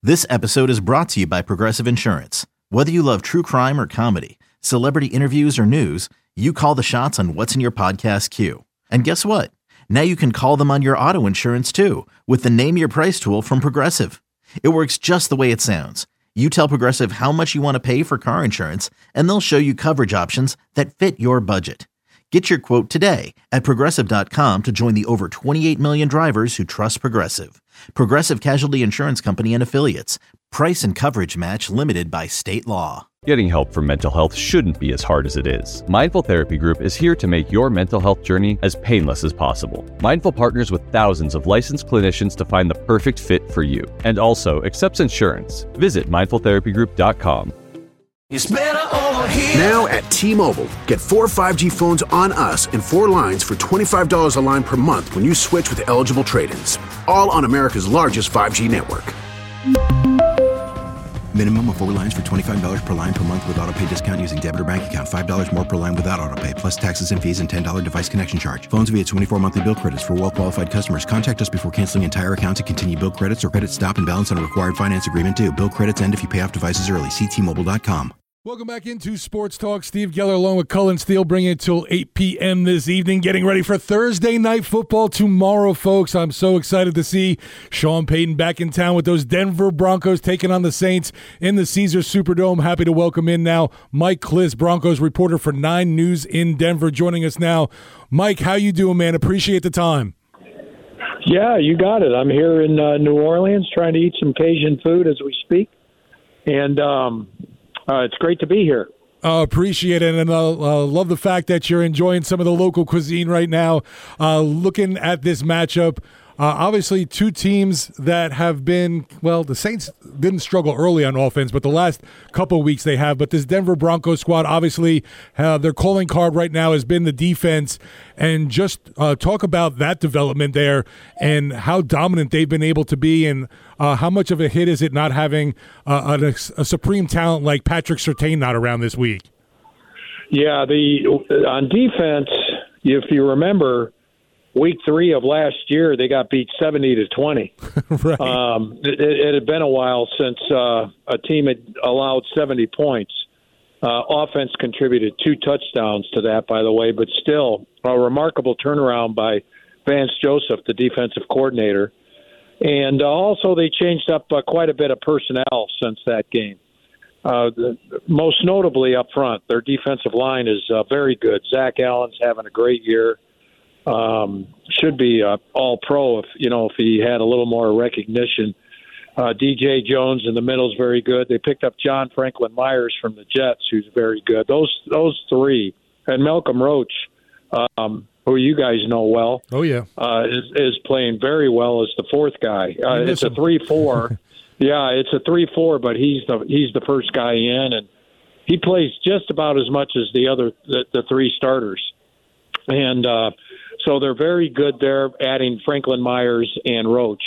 This episode is brought to you by Progressive Insurance. Whether you love true crime or comedy, celebrity interviews or news, you call the shots on what's in your podcast queue. And guess what? Now you can call them on your auto insurance too with the Name Your Price tool from Progressive. It works just the way it sounds. You tell Progressive how much you want to pay for car insurance, and they'll show you coverage options that fit your budget. Get your quote today at Progressive.com to join the over 28 million drivers who trust Progressive. Progressive Casualty Insurance Company and Affiliates. Price and coverage match limited by state law. Getting help for mental health shouldn't be as hard as it is. Mindful Therapy Group is here to make your mental health journey as painless as possible. Mindful partners with thousands of licensed clinicians to find the perfect fit for you, and also accepts insurance. Visit mindfultherapygroup.com. It's better over here. Now at T-Mobile, get 4 5G phones on us and 4 lines for $25 a line per month when you switch with eligible trade-ins. All on America's largest 5G network. Minimum of 4 lines for $25 per line per month with autopay discount using debit or bank account. $5 more per line without autopay, plus taxes and fees and $10 device connection charge. Phones via 24 monthly bill credits for well-qualified customers. Contact us before canceling entire account to continue bill credits or credit stop and balance on a required finance agreement due. Bill credits end if you pay off devices early. See T-Mobile.com. Welcome back into Sports Talk. Steve Geller along with Cullen Steele bringing it till 8 p.m. this evening. Getting ready for Thursday Night Football tomorrow, folks. I'm so excited to see Sean Payton back in town with those Denver Broncos taking on the Saints in the Caesars Superdome. Happy to welcome in now Mike Klis, Broncos reporter for 9 News in Denver, joining us now. Mike, how you doing, man? Appreciate the time. Yeah, you got it. I'm here in New Orleans trying to eat some Cajun food as we speak. And it's great to be here. Appreciate it, and love the fact that you're enjoying some of the local cuisine right now. Looking at this matchup, obviously two teams that have been, well, the Saints didn't struggle early on offense, but the last couple of weeks they have. But this Denver Broncos squad, obviously, their calling card right now has been the defense. And just talk about that development there and how dominant they've been able to be, and how much of a hit is it not having a supreme talent like Patrick Surtain not around this week? Yeah, on defense, if you remember, week 3 of last year, they got beat 70-20. Right. It had been a while since a team had allowed 70 points. Offense contributed 2 touchdowns to that, by the way, but still a remarkable turnaround by Vance Joseph, the defensive coordinator. And also they changed up quite a bit of personnel since that game. Most notably up front, their defensive line is very good. Zach Allen's having a great year. Should be all-pro if he had a little more recognition. DJ Jones in the middle is very good. They picked up John Franklin Myers from the Jets, who's very good. Those 3, and Malcolm Roach, who you guys know well. Oh yeah, is playing very well as the 4th guy. It's a 3-4. Yeah, it's a 3-4, but he's the first guy in, and he plays just about as much as the 3 starters, and so they're very good there. Adding Franklin Myers and Roach.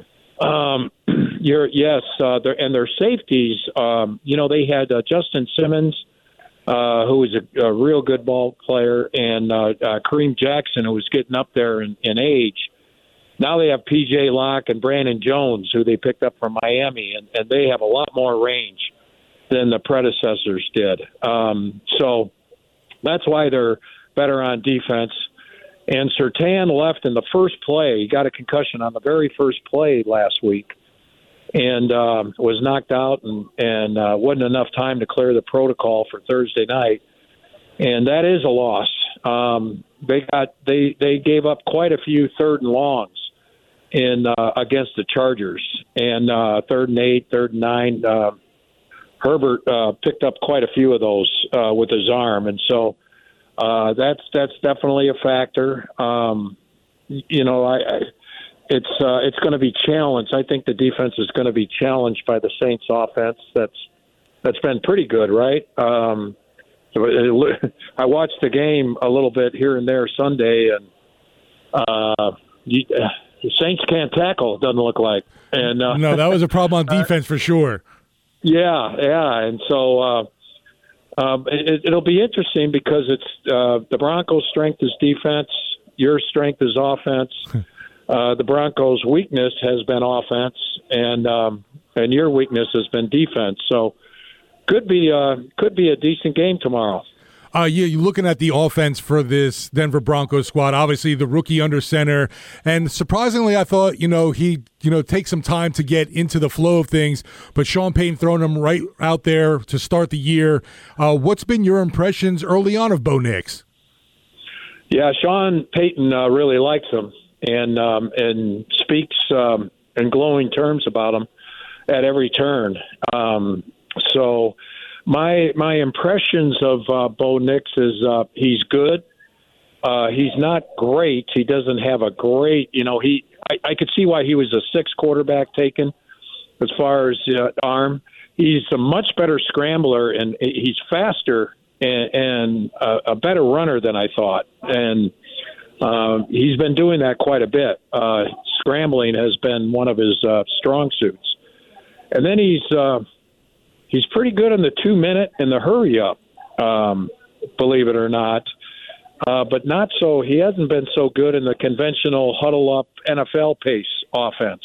Their safeties. They had Justin Simmons, who was a real good ball player, and Kareem Jackson, who was getting up there in age. Now they have P.J. Locke and Brandon Jones, who they picked up from Miami, and they have a lot more range than the predecessors did. So that's why they're better on defense. And Surtain left in the first play. He got a concussion on the very first play last week and was knocked out and wasn't enough time to clear the protocol for Thursday night. And that is a loss. They gave up quite a few 3rd and longs against the Chargers. And 3rd and 8, 3rd and 9, Herbert picked up quite a few of those with his arm. And so that's definitely a factor. It's going to be challenged. I think the defense is going to be challenged by the Saints offense. That's been pretty good, right? I watched the game a little bit here and there Sunday, and the Saints can't tackle, it doesn't look like. And no, that was a problem on defense for sure. Yeah, and so it'll be interesting because it's the Broncos' strength is defense, your strength is offense. The Broncos' weakness has been offense, and and your weakness has been defense. So could be a decent game tomorrow. You're looking at the offense for this Denver Broncos squad. Obviously, the rookie under center, and surprisingly, I thought he take some time to get into the flow of things. But Sean Payton throwing him right out there to start the year. What's been your impressions early on of Bo Nix? Yeah, Sean Payton really likes him and speaks in glowing terms about him at every turn. So. My impressions of Bo Nix is he's good. He's not great. He doesn't have a great, I could see why he was a 6 quarterback taken as far as arm. He's a much better scrambler, and he's faster and a better runner than I thought. And he's been doing that quite a bit. Scrambling has been one of his strong suits. And then he's pretty good in the 2-minute and the hurry up, believe it or not. But not so. He hasn't been so good in the conventional huddle up NFL pace offense.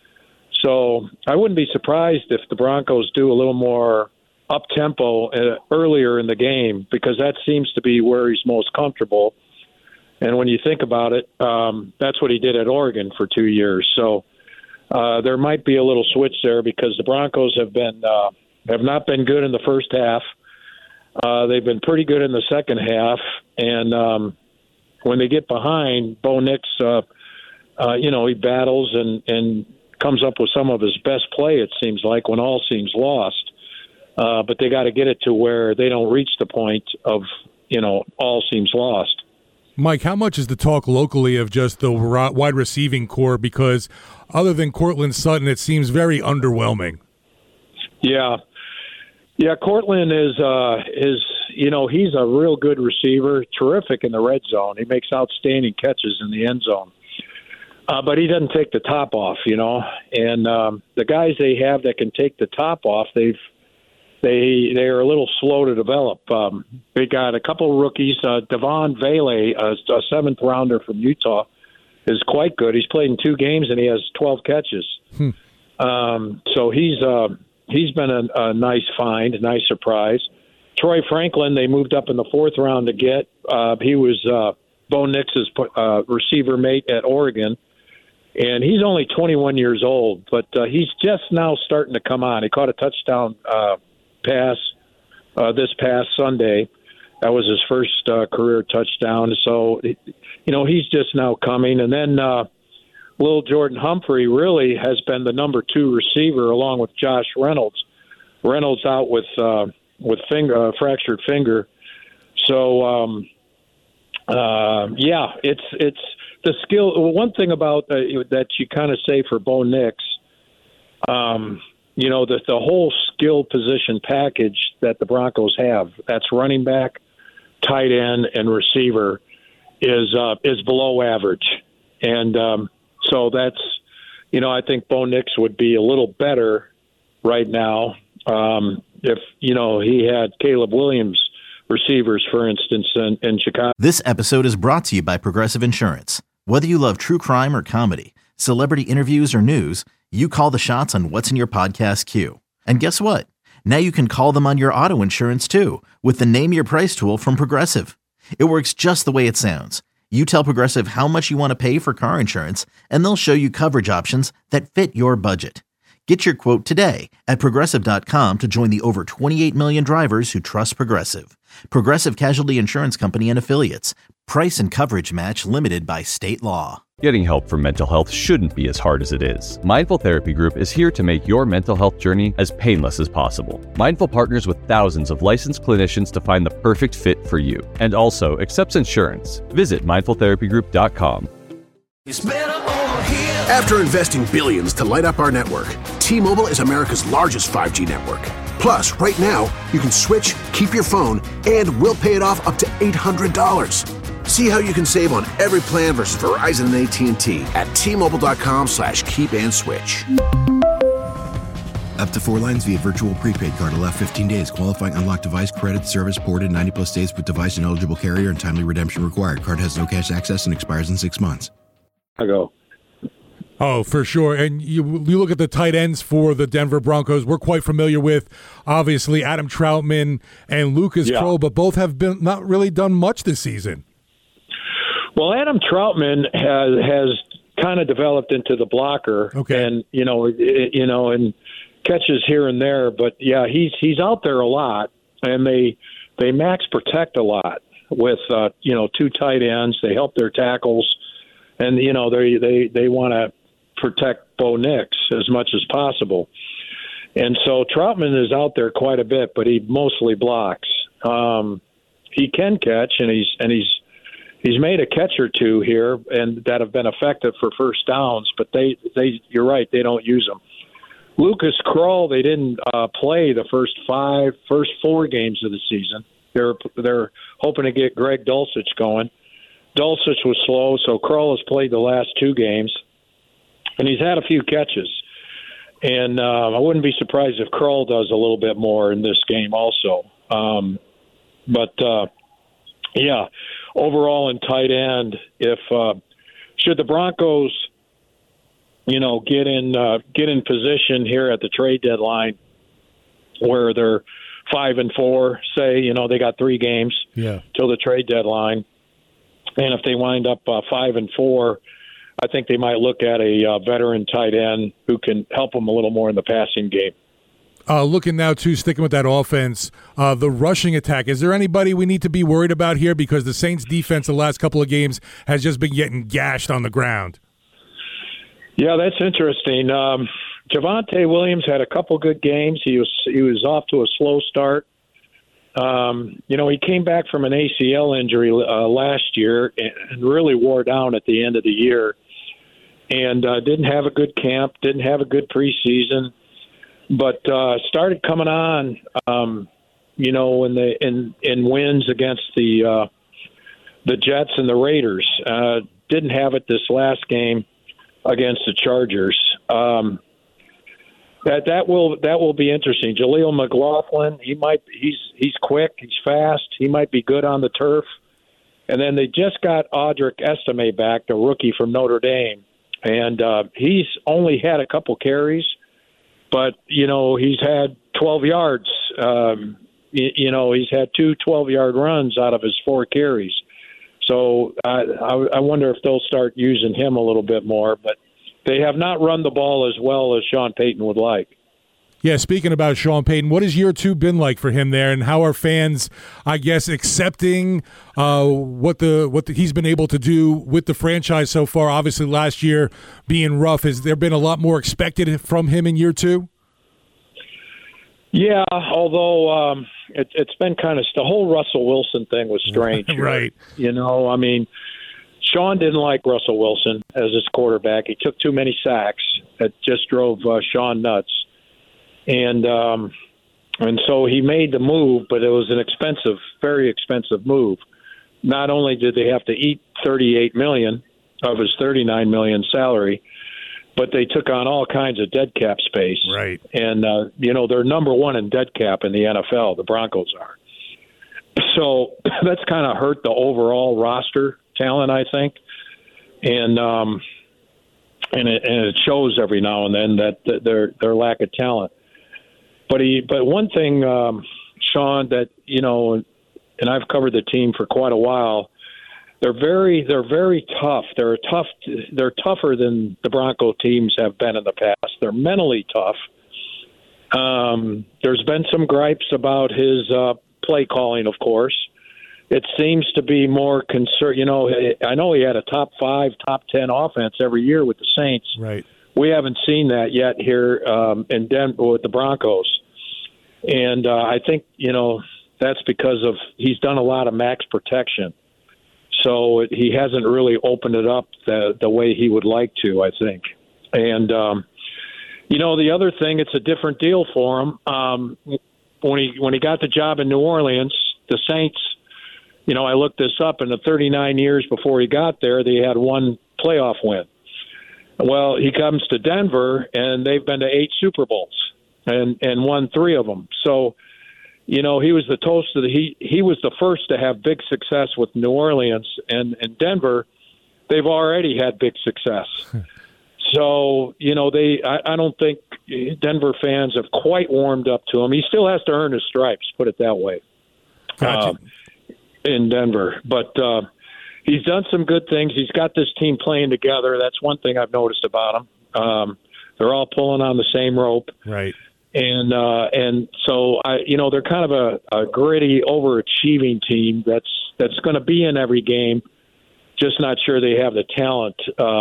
So I wouldn't be surprised if the Broncos do a little more up tempo earlier in the game, because that seems to be where he's most comfortable. And when you think about it, that's what he did at Oregon for 2 years. So there might be a little switch there, because the Broncos have not been good in the first half. They've been pretty good in the second half. And when they get behind, Bo Nix, he battles and comes up with some of his best play, it seems like, when all seems lost. But they got to get it to where they don't reach the point of, all seems lost. Mike, how much is the talk locally of just the wide receiving core? Because other than Courtland Sutton, it seems very underwhelming. Yeah, Courtland is he's a real good receiver, terrific in the red zone. He makes outstanding catches in the end zone. But he doesn't take the top off, And the guys they have that can take the top off, they are a little slow to develop. They got a couple rookies. Devon Vele, a 7th rounder from Utah, is quite good. He's played in 2 games and he has 12 catches. So he's been a nice find, a nice surprise. Troy Franklin, they moved up in the 4th round to get. He was Bo Nix's receiver mate at Oregon, and he's only 21 years old, but he's just now starting to come on. He caught a touchdown pass this past Sunday. That was his first career touchdown. So, he's just now coming. And then Lil Jordan Humphrey really has been the number 2 receiver, along with Josh Reynolds. Reynolds out with fractured finger. So, it's the skill. One thing about that you kind of say for Bo Nix, the whole skill position package that the Broncos have, that's running back, tight end, and receiver, is below average. And so that's, I think Bo Nix would be a little better right now if, he had Caleb Williams receivers, for instance, in Chicago. This episode is brought to you by Progressive Insurance. Whether you love true crime or comedy, celebrity interviews or news, you call the shots on what's in your podcast queue. And guess what? Now you can call them on your auto insurance too, with the Name Your Price tool from Progressive. It works just the way it sounds. You tell Progressive how much you want to pay for car insurance, and they'll show you coverage options that fit your budget. Get your quote today at Progressive.com to join the over 28 million drivers who trust Progressive. Progressive Casualty Insurance Company and Affiliates. Price and coverage match limited by state law. Getting help for mental health shouldn't be as hard as it is. Mindful Therapy Group is here to make your mental health journey as painless as possible. Mindful partners with thousands of licensed clinicians to find the perfect fit for you, and also accepts insurance. Visit mindfultherapygroup.com. It's better over here. After investing billions to light up our network, T-Mobile is America's largest 5G network. Plus, right now, you can switch, keep your phone, and we'll pay it off up to $800. See how you can save on every plan versus Verizon and AT&T at T-Mobile.com/keep-and-switch. Up to 4 lines via virtual prepaid card. Allow 15 days. Qualifying unlocked device credit service ported 90+ states with device and eligible carrier and timely redemption required. Card has no cash access and expires in 6 months. I go. Oh, for sure. And you look at the tight ends for the Denver Broncos, we're quite familiar with, obviously, Adam Troutman and Lucas Kroll, but both have been not really done much this season. Well, Adam Troutman has kind of developed into the blocker, and and catches here and there. But yeah, he's out there a lot, and they max protect a lot with two tight ends. They help their tackles, and they want to protect Bo Nix as much as possible. And so Troutman is out there quite a bit, but he mostly blocks. He can catch, and he's made a catch or two here, and that have been effective for first downs. But you're right, they don't use them. Lucas Kroll, they didn't play the first 4 games of the season. They're hoping to get Greg Dulcich going. Dulcich was slow, so Kroll has played the last 2 games, and he's had a few catches. And I wouldn't be surprised if Kroll does a little bit more in this game also. Yeah, overall in tight end, if should the Broncos, get in position here at the trade deadline where they're 5-4, say, they got 3 games till the trade deadline, and if they wind up 5-4, I think they might look at a veteran tight end who can help them a little more in the passing game. Looking now, too, sticking with that offense, the rushing attack, is there anybody we need to be worried about here? Because the Saints' defense the last couple of games has just been getting gashed on the ground. Yeah, that's interesting. Javonte Williams had a couple good games. He was off to a slow start. He came back from an ACL injury last year and really wore down at the end of the year, and didn't have a good camp, didn't have a good preseason, but started coming on, in wins against the Jets and the Raiders. Didn't have it this last game against the Chargers. That will be interesting. Jaleel McLaughlin, he's quick, he's fast, he might be good on the turf. And then they just got Audric Estime back, the rookie from Notre Dame, and he's only had a couple carries, but he's had 12 yards. He's had 2 12-yard runs out of his 4 carries. So I wonder if they'll start using him a little bit more, but they have not run the ball as well as Sean Payton would like. Yeah, speaking about Sean Payton, what has year 2 been like for him there, and how are fans, I guess, accepting what he's been able to do with the franchise so far? Obviously, last year being rough, has there been a lot more expected from him in year 2? Yeah, although it's been kind of the whole Russell Wilson thing was strange. Right. Sean didn't like Russell Wilson as his quarterback. He took too many sacks. It just drove Sean nuts. And so he made the move, but it was an expensive, very expensive move. Not only did they have to eat $38 million of his $39 million salary, but they took on all kinds of dead cap space. Right. And, they're number 1 in dead cap in the NFL, the Broncos are. So that's kind of hurt the overall roster talent, I think. And it shows every now and then that their lack of talent. But one thing, Sean, that, and I've covered the team for quite a while, they're very tough. They're tougher than the Bronco teams have been in the past. They're mentally tough. There's been some gripes about his play calling, of course. It seems to be more concern. I know he had a top 5, top 10 offense every year with the Saints. Right. We haven't seen that yet here in Denver with the Broncos. And I think, that's because of he's done a lot of max protection. So he hasn't really opened it up the way he would like to, I think. And, the other thing, it's a different deal for him. When he got the job in New Orleans, the Saints, I looked this up, in the 39 years before he got there, they had 1 playoff win. Well, he comes to Denver, and they've been to 8 Super Bowls and won 3 of them. So, he was the toast of he was the first to have big success with New Orleans, and Denver, they've already had big success. So, I don't think Denver fans have quite warmed up to him. He still has to earn his stripes, put it that way, Gotcha. in Denver. But he's done some good things. He's got this team playing together. That's one thing I've noticed about him. They're all pulling on the same rope. Right. And so, they're kind of a gritty, overachieving team that's going to be in every game. Just not sure they have the talent,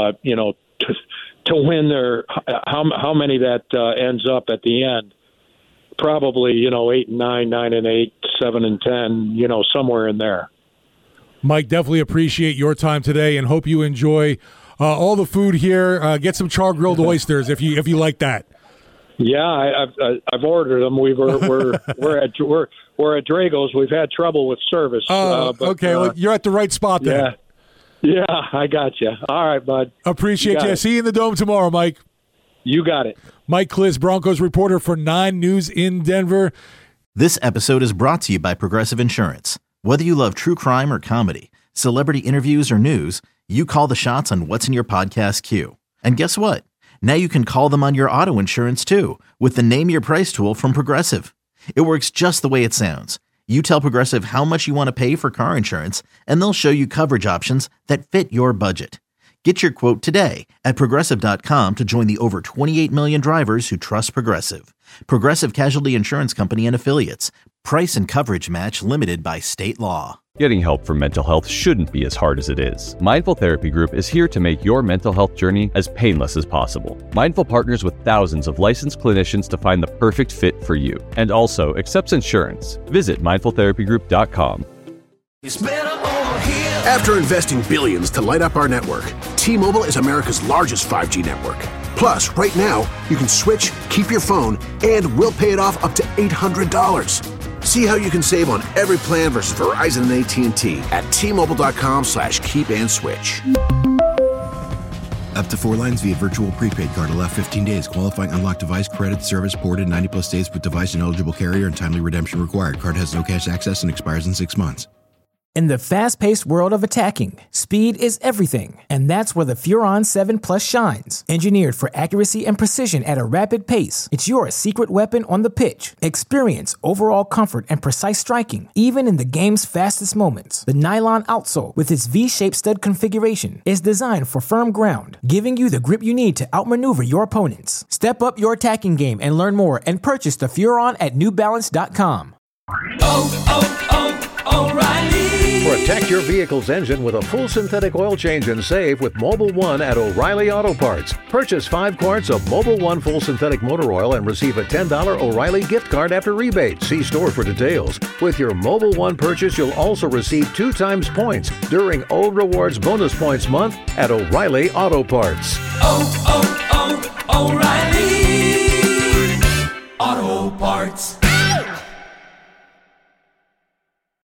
to win their how many that ends up at the end. Probably 8-9, 9-8, 7-10, somewhere in there. Mike, definitely appreciate your time today and hope you enjoy all the food here. Get some char grilled oysters if you like that. Yeah, I've ordered them. We're at Drago's. We've had trouble with service. Okay, well, you're at the right spot there. Yeah, I got you. All right, bud. Appreciate you. See you in the Dome tomorrow, Mike. You got it. Mike Klis, Broncos reporter for 9 News in Denver. This episode is brought to you by Progressive Insurance. Whether you love true crime or comedy, celebrity interviews or news, you call the shots on what's in your podcast queue. And guess what? Now you can call them on your auto insurance too with the Name Your Price tool from Progressive. It works just the way it sounds. You tell Progressive how much you want to pay for car insurance, and they'll show you coverage options that fit your budget. Get your quote today at Progressive.com to join the over 28 million drivers who trust Progressive. Progressive Casualty Insurance Company and Affiliates. Price and coverage match limited by state law. Getting help for mental health shouldn't be as hard as it is. Mindful Therapy Group is here to make your mental health journey as painless as possible. Mindful partners with thousands of licensed clinicians to find the perfect fit for you, and also accepts insurance. Visit mindfultherapygroup.com. It's better over here. After investing billions to light up our network, T-Mobile is America's largest 5G network. Plus, right now, you can switch, keep your phone, and we'll pay it off up to $800. See how you can save on every plan versus Verizon and AT&T at T-Mobile.com/keep-and-switch. Up to 4 lines via virtual prepaid card. Allow 15 days. Qualifying unlocked device credit service ported 90-plus days with device and eligible carrier and timely redemption required. Card has no cash access and expires in 6 months. In the fast-paced world of attacking, speed is everything, and that's where the Furon 7 Plus shines. Engineered for accuracy and precision at a rapid pace, it's your secret weapon on the pitch. Experience overall comfort and precise striking, even in the game's fastest moments. The nylon outsole, with its V-shaped stud configuration, is designed for firm ground, giving you the grip you need to outmaneuver your opponents. Step up your attacking game and learn more and purchase the Furon at NewBalance.com. O'Reilly. Protect your vehicle's engine with a full synthetic oil change and save with Mobil 1 at O'Reilly Auto Parts. Purchase 5 quarts of Mobil 1 full synthetic motor oil and receive a $10 O'Reilly gift card after rebate. See store for details. With your Mobil 1 purchase, you'll also receive 2 times points during Old Rewards Bonus Points Month at O'Reilly Auto Parts. O'Reilly Auto Parts.